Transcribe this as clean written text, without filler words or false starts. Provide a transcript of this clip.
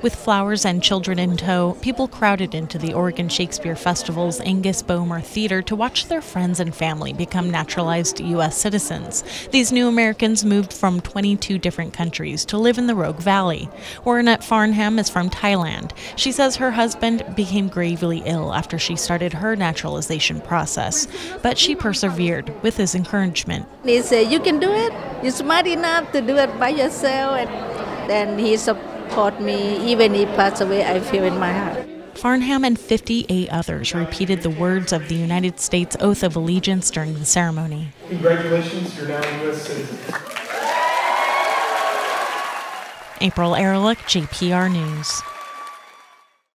With flowers and children in tow, people crowded into the Oregon Shakespeare Festival's Angus Bowmer Theater to watch their friends and family become naturalized U.S. citizens. These new Americans moved from 22 different countries to live in the Rogue Valley. Ornette Farnham is from Thailand. She says her husband became gravely ill after she started her naturalization process, but she persevered with his encouragement. He said, "You can do it. You're smart enough to do it by yourself." And then he support me. Even he passed away, I feel in my heart. Farnham and 58 others repeated the words of the United States Oath of Allegiance during the ceremony. Congratulations, you're now a U.S. citizen. April Ehrlich, JPR News.